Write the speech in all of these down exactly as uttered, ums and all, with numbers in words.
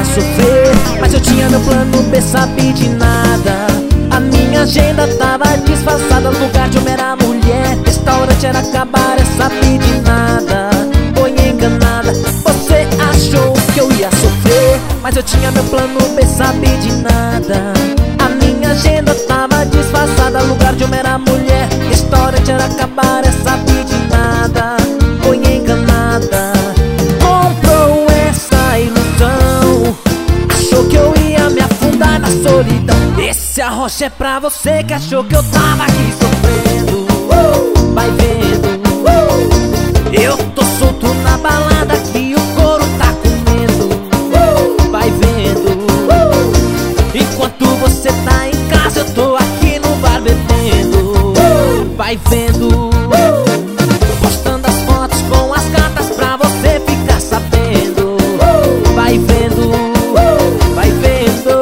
sofrer, mas eu tinha meu plano B, sabe de nada. A minha agenda tava disfarçada, lugar de homem era mulher, restaurante era cabaré, sabe de nada. Foi enganada, você achou que eu ia sofrer, mas eu tinha meu plano B, sabe de nada. A minha agenda tava disfarçada, lugar de homem era mulher, restaurante era cabaré, sabe de nada. Foi enganada, comprou essa ilusão, achou que eu ia me afundar na solidão. Esse arrocha é pra você que achou que eu tava aqui sofrendo. uh, Vai vendo, uh, eu tô solto na balada que o couro tá comendo. uh, Vai vendo, uh, enquanto você tá em casa eu tô aqui no bar bebendo. uh, Vai vendo, uh, postando as fotos com as gatas pra você ficar sabendo. uh, Vai vendo, uh, vai vendo,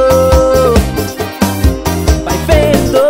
vai vendo.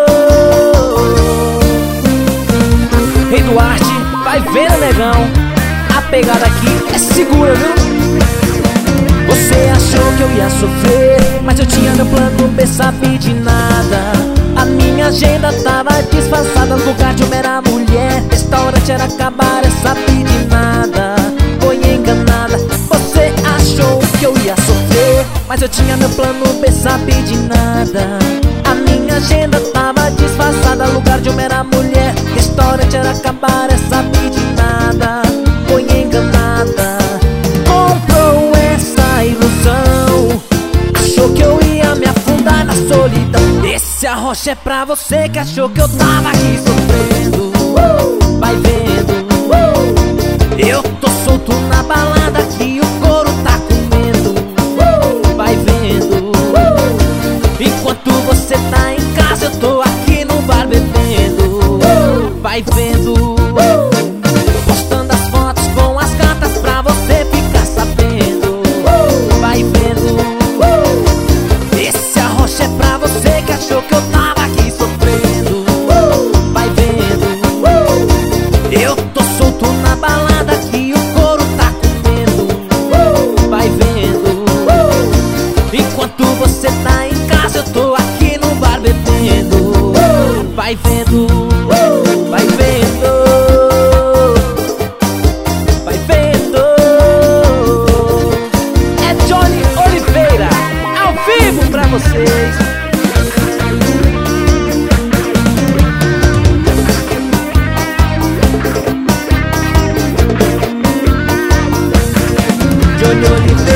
Rei Duarte, vai vendo, negão, a pegada aqui é segura, viu? Você achou que eu ia sofrer, mas eu tinha meu plano B, sabe de nada. A minha agenda tava disfarçada, lugar de homem era mulher, restaurante era cabaré, sabe de nada. Foi enganada, você achou que eu ia sofrer, mas eu tinha meu plano B, sabe de nada. A minha agenda tava disfarçada, lugar de homem era mulher, restaurante era cabaré, sabe de nada. Foi enganada, comprou essa ilusão, achou que eu ia me afundar na solidão. Esse arrocha é pra você que achou que eu tava aqui sofrendo. uh, Vai vendo, uh, eu tô solto na balada que o couro tá comendo. uh, Vai vendo, uh, enquanto você tá em casa eu tô aqui no bar bebendo. uh, Vai vendo, uh, postando as fotos com as gatas pra você ficar sabendo. uh, Vai vendo, uh, esse arrocha é pra você que achou que eu tava aqui sofrendo. uh, Vai vendo, uh, eu tô solto na balada que o couro tá comendo. uh, Vai vendo, uh, enquanto você tá em casa eu tô aqui no bar bebendo. uh, Vai vendo, uh, vai vendo, vai vendo. É Johnny Oliveira, ao vivo pra vocês. Johnny Oliveira.